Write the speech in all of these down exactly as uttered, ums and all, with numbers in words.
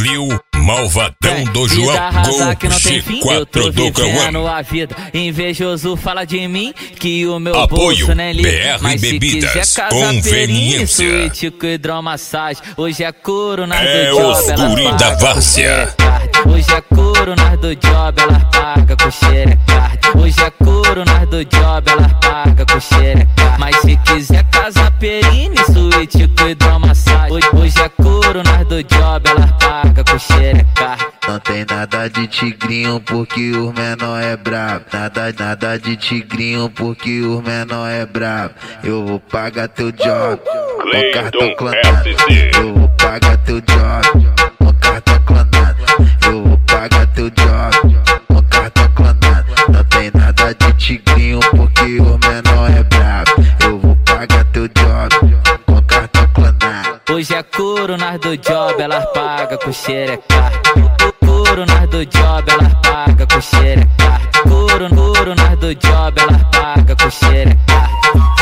Clio, malvadão do João Gol, G quatro do Cauã. A vida. Invejoso fala de mim que o meu apoio bolso nem liga. B R Mas Bebidas, se quiser conveniência. Suíte com hidromassagem. Hoje é couro nas é do job, os guri da várzea. Hoje é couro nas do job, ela paga com xerecard. Hoje é couro nas do job, ela paga com xerecard. Mas se quiser casa perine, suíte com hidromassagem. Hoje, hoje é couro nas do job, ela paga com xerecard. Não tem nada de tigrinho porque os menor é brabo. Nada, nada de tigrinho porque os menor é brabo. Eu vou pagar teu job com cartão clonado. Eu vou pagar teu job com cartão clonado. Eu vou pagar teu job com cartão clonado. Não tem nada de tigrinho porque os menor é brabo. Eu vou pagar teu job com cartão clonado. Hoje é couro nas do job, ela paga com xerecard. Couro nas do job, ela paga com xerecard. Couro, couro nas do job, ela paga com xerecard.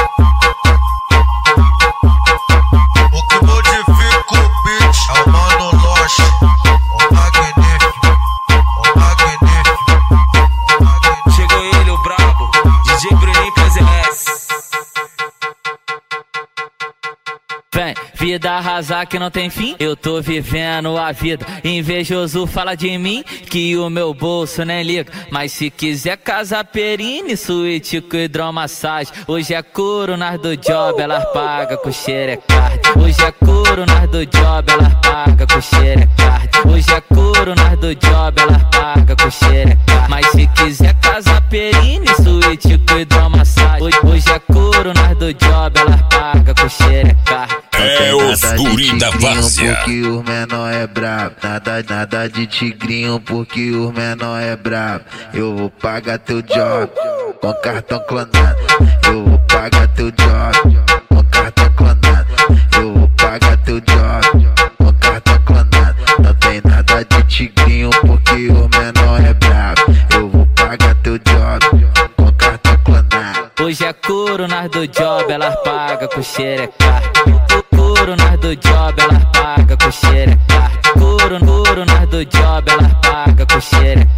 O que modifica o beat é o Mano Lost, o magnífico, o magnífico. Chegou ele, o brabo, D J Bruninho P Z S. Vem, vida arrasar que não tem fim, eu tô vivendo a vida. Invejoso fala de mim que o meu bolso nem liga. Mas se quiser casa perine, suíte com hidromassagem. Hoje é couro nas do job, ela paga com xerecard. Hoje é couro nas do job, ela paga com xerecard. Hoje é couro nas do job, ela paga com xerecard. Mas se quiser casa perine, suíte com hidromassagem. Hoje, hoje é couro nas do job, ela paga com xerecard. É os guri da várzea. Porque os menor é brabo. Nada, nada de tigrinho porque os menor é brabo. Eu vou pagar teu job com cartão clonado. Eu vou pagar teu job com cartão clonado. Eu vou pagar teu job com cartão clonado. Não tem nada de tigrinho porque os menor é brabo. Eu vou pagar teu job com cartão clonado. Hoje é couro nas do job, ela paga com xerecard. Couro nas do job, ela paga com xerecard. Couro, couro nas do job, ela paga com xerecard.